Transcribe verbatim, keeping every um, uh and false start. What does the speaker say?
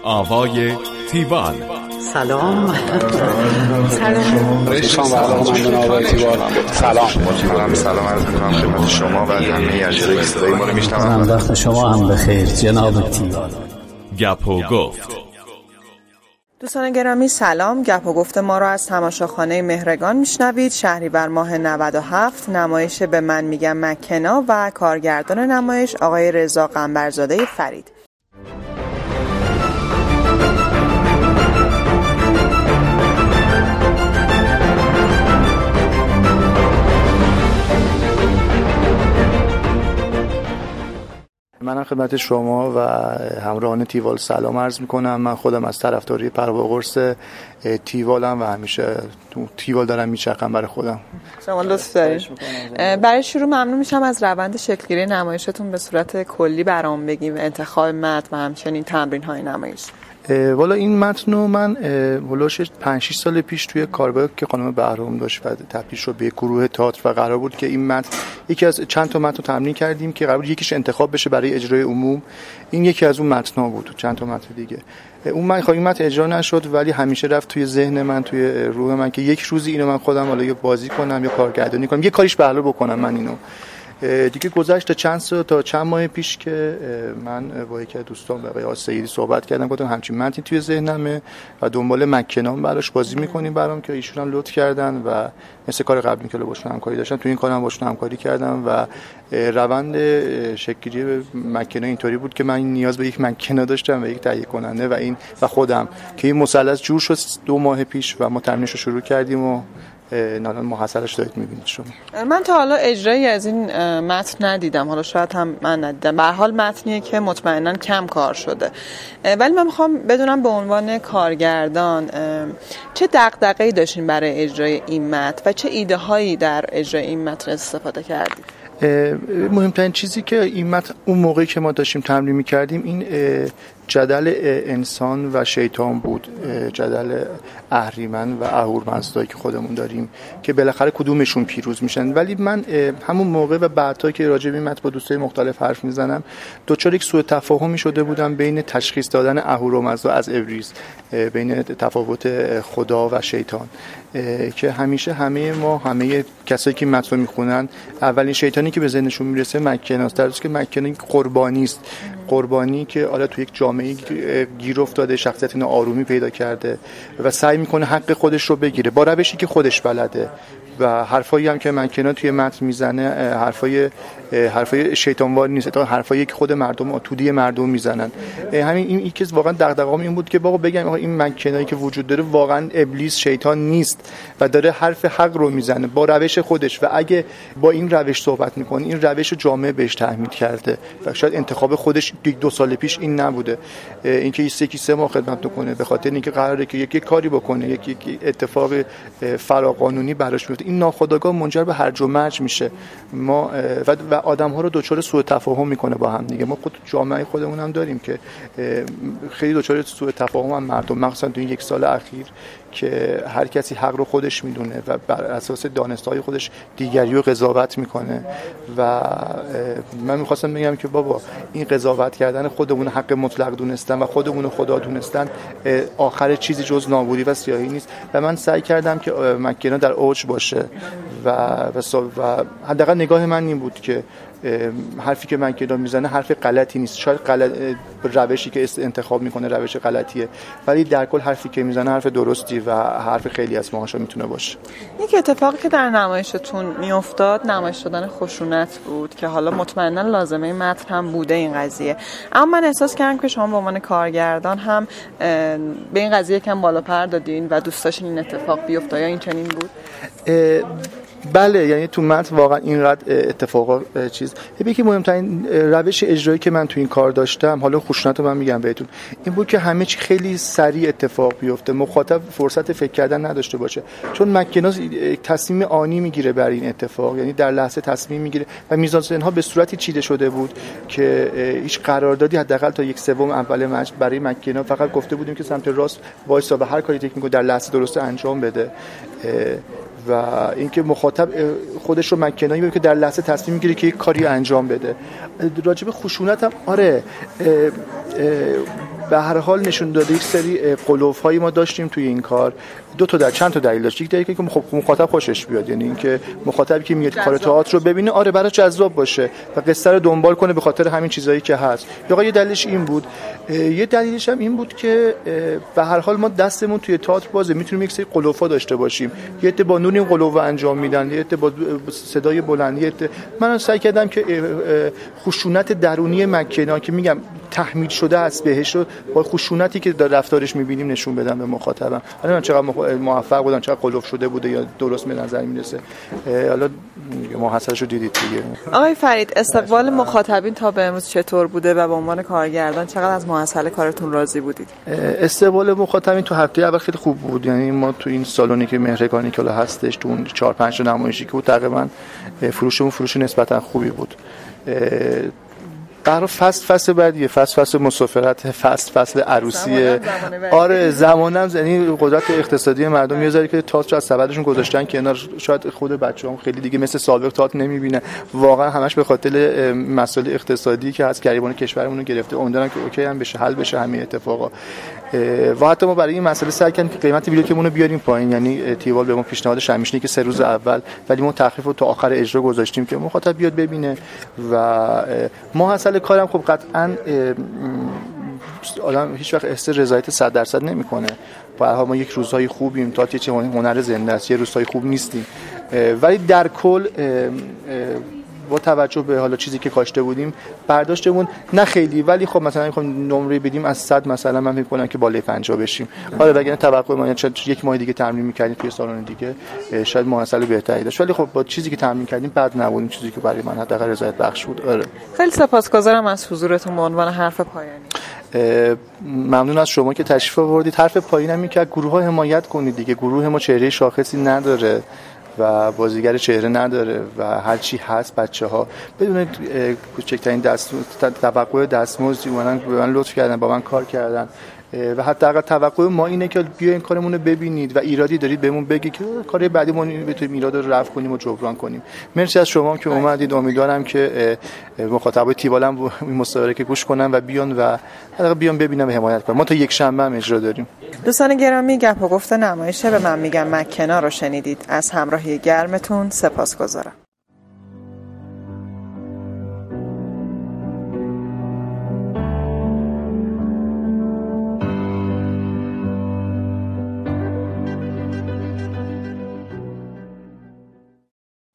آوای تیوال. سلام. سلام. سلام. سلام عرض می‌کنم خدمت شما و همه اجرای صدای ما رو میشنوم. وقت شما هم بخیر جناب تیوال. گپ و گفت. دوستان گرامی سلام. گپ و گفت ما را از تماشاخانه مهرگان میشنوید. شهریور ماه نود و هفت، نمایش به من میگم مکنا و کارگردان نمایش آقای رضا قنبرزاده فرید. منم خدمت شما و همراهان تیوال سلام عرض میکنم. من خودم از طرفداری پروا قرص تیوالم و همیشه تو تیوال دارم میچرخم برای خودم. شما لطف دارید. برای شروع ممنون میشم از روند شکلگیری نمایشتون به صورت کلی برام بگیم، انتخاب متن و همچنین تمرین های نمایش. والا این متن رو من هلوش پنج شش سال پیش توی کارگاه که خانم بهرام داشت و تبدیل شد به گروه تئاتر و قرار بود که این متن یکی از چند تا متن رو تمرین کردیم که قرار بود یکیش انتخاب بشه برای اجرای عموم. این یکی از اون متن‌ها بود، چند تا متن دیگه. اون من خواهی متن اجرا نشد ولی همیشه رفت توی ذهن من، توی روح من که یک روزی اینو من خودم حالا یا بازی کنم یا کارگردانی کنم، یه کاریش به علاوه بکنم من اینو. دیگه گذشت چند سال تا چند ماه پیش که من با یکی از دوستان آقای آسیری صحبت کردم، گفتم همچین متنی توی ذهنمه و دنبال مکنام براش بازی می‌کنیم برام، که ایشون هم لطف کردن و مثل کار قبلی که باشون همکاری داشتم تو این کارم باشون همکاری کردم و روند شکل‌گیری مکنا اینطوری بود که من نیاز به یک مکنا داشتم و یک تهیه کننده و این و خودم که این مثلث جور شد دو ماه پیش و ما تمرینش رو شروع کردیم و الان محصلش دارید میبینید شما. من تا حالا اجرایی از این متن ندیدم، حالا شاید هم من ندیدم. به هر حال متنیه که مطمئنا کم کار شده، ولی من میخوام بدونم به عنوان کارگردان چه دغدغه‌ای داشتین برای اجرای این متن و چه ایده هایی در اجرای این متن استفاده کردید؟ مهمترین چیزی که این متن اون موقعی که ما داشتیم تمرین می‌کردیم این جدل انسان و شیطان بود، جدل اهریمن و اهورمزدایی که خودمون داریم که بالاخره کدومشون پیروز میشن. ولی من همون موقع و بعدها که راجع به این متن با دوستای مختلف حرف میزنم دوچار یک سوء تفاهمی شده بودم بین تشخیص دادن اهورمزدا از ابریز، بین تفاوت خدا و شیطان، که همیشه همه ما همه کسایی که متن رو میخونن اولین شیطانی که به ذهنشون میرسه مکناست، در حالی که مکنا قربانی است، قربانی که حالا تو یک جامعه گیر افتاده، شخصیت ناآرومی پیدا کرده و سعی میکنه حق خودش رو بگیره با روشی که خودش بلده و حرفایی هم که مکنا توی متن میزنه حرفای حرفای شیطانوار نیست، تا حرفایی که خود مردم تودی مردم میزنن. همین این یکی از واقعا دغدغه‌ام این بود که بابا بگم این مکنایی که وجود داره واقعا ابلیس شیطان نیست و داره حرف حق رو میزنه با روش خودش و اگه با این روش صحبت میکنه این روش جامعه بهش تحمیل کرده و شاید انتخاب خودش یک دو سال پیش این نبوده، اینکه یکی سه ماه خدمت بکنه به خاطر اینکه قراره که یک کاری بکنه، یک اتفاق فراقانونی براش میفته، این ناخودآگاه منجر به هرج و مرج میشه. ما و, و آدم‌ها رو دچار سوء تفاهم میکنه با هم دیگه. ما خود جامعه خودمون هم داریم که خیلی دچار سوء تفاهم هم مردم، مخصوصا تو این یک سال اخیر که هر کسی حق رو خودش میدونه و بر اساس دانسته‌های خودش دیگری رو قضاوت میکنه و من میخواستم بگم که بابا این قضاوت کردن خودمون، حق مطلق دونستن و خودمون خدا دونستن آخر چیزی جز نابودی و سیاهی نیست و من سعی کردم که مکنا در اوج باشه و و حداقل نگاه من این بود که حرفی که مکنا میزنه حرف غلطی نیست، شاید غلط روشی که انتخاب میکنه روش غلطیه ولی در کل حرفی که میزنه حرف درستی و حرف خیلی از ماهاشا میتونه باشه. یک اتفاقی که در نمایشتون میافتاد نمایش دادن خشونت بود که حالا مطمئنا لازمه متن هم بوده این قضیه، اما من احساس کردم که شما به عنوان کارگردان هم به این قضیه کم بالا پر دادین و دوست داشتین این اتفاق بیفته، یا این چنین بود؟ بله، یعنی تو متن واقعا اینقدر اتفاقا چیز یکی مهمترین روش اجرایی که من تو این کار داشتم، حالا خشونت رو من میگم بهتون، این بود که همه چی خیلی سریع اتفاق بیفته، مخاطب فرصت فکر کردن نداشته باشه، چون مکنا تصمیم آنی میگیره بر این اتفاق، یعنی در لحظه تصمیم میگیره و میزانسن‌ها به صورتی چیده شده بود که هیچ قراردادی حداقل تا یک سوم اول متن برای مکنا فقط گفته بودیم که سمت راست وایسا و هر کاری تکنیکو در لحظه درست انجام بده و اینکه مخاطب خودش رو مکنایی میگه که در لحظه تصمیم میگیره که یک کاری انجام بده. راجب خشونت هم آره اه اه به هر حال نشون داده یک سری قلوف‌هایی ما داشتیم توی این کار. دو تا در چند تا دلیل داشت. یک دلیل که خب مخاطب خوشش بیاد، یعنی اینکه مخاطبی که میاد کار تئاتر رو ببینه آره براش جذاب باشه و قصه رو دنبال کنه به خاطر همین چیزایی که هست. یا یه دلیلش این بود. یه دلیلش هم این بود که به هر حال ما دستمون توی تئاتر بازه، میتونیم یک سری قلوفا داشته باشیم. یه عده با نون این قلوفا انجام میدن، یه عده با صدای بلند، یه عده من سعی کردم که خشونت درونی مکنه که میگم تحمیل شده است بهش رو با خشونتی که در رفتارش میبینیم نشون بدم به مخاطبم. حالا من چقدر موفق بودم، چقدر قلوف شده بوده یا درست به نظر میرسه، حالا محصلش رو دیدید دیگه. آقای فرید، استقبال مخاطبین تا به امروز چطور بوده و به عنوان کارگردان چقدر از محصل کارتون راضی بودید؟ استقبال مخاطبین تو هفته اول خیلی خوب بود. یعنی ما تو این سالونی که مهرگانی که هستش تو اون چهار پنج تا نمایشی که بود تقریبا فروشمون فروش نسبتا خوبی بود. برای فصل فصل بعدیه، فصل فصل مسافرت، فصل فصل عروسیه. آره زمانم، یعنی قدرت اقتصادی مردم یه ذره که تئاتر از سبدشون گذاشتن کنار، شاید خود بچه‌ها خیلی دیگه مثل سابق تئاتر نمیبینن. واقعا همش به خاطر مسائل اقتصادی که از گریبان کشورمون رو گرفته. امیدوارم که اوکی هم بشه، حل بشه همین اتفاقا. و حتی ما برای این مسئله سعی کردیم که قیمت بلیطمون رو بیاریم پایین. یعنی تیوال به ما پیشنهاد شمیشنی که سه روز اول، ولی ما تخفیف رو تا آخر اجرا گذاشتیم که مخاطب بیاد ببینه. و ما اصل کارم خب قطعاً آدم هیچ وقت احساس رضایت صد درصد نمیکنه. به هر حال ما یک روزهای خوبیم، تا چه هنر زنده است، یه روزهای خوب نیستیم، ولی در کل با توجه به حالا چیزی که کاشته بودیم برداشتمون نه خیلی، ولی خب مثلا میخوام نمره بدیم از صد مثلا من فکر کنم که بالای پنجاه بشیم. حالا وگرنه توقع ما یک ماه دیگه تمرین می‌کردیم توی سالن دیگه شاید محصل بهتری داشت، ولی خب با چیزی که تمرین کردیم بد نبود، چیزی که برای من حداقل رضایت بخش بود. آره خیلی سپاسگزارم از حضورتون به عنوان حرف پایانی. ممنون از شما که تشریف آوردید. حرف پایینم این که گروه‌ها حمایت کنید دیگه. گروه ما چهره شاخصی نداره و بازیگر چهره نداره و هر چی هست بچه‌ها بدون کوچکترین دست توقع دستمزدی اومدن به من لطف کردن، با من کار کردن و حداقل توقع ما اینه که بیا این کارمون رو ببینید و ایرادی دارید بهمون بگید که کار بعدی ما بتونیم ایراد رو رفع کنیم و جبران کنیم. مرسی از شما که اومدید. امیدوارم که مخاطبای تیوالم این مصاحبه که گوش کنن و بیان و حداقل بیان ببینن و حمایت کنن. ما تا یک شنبه هم اجرا داریم. دوستان گرامی، گپ و گفت نمایش به من میگم مکنه رو شنیدید. از همراهی گرمتون سپاسگزارم.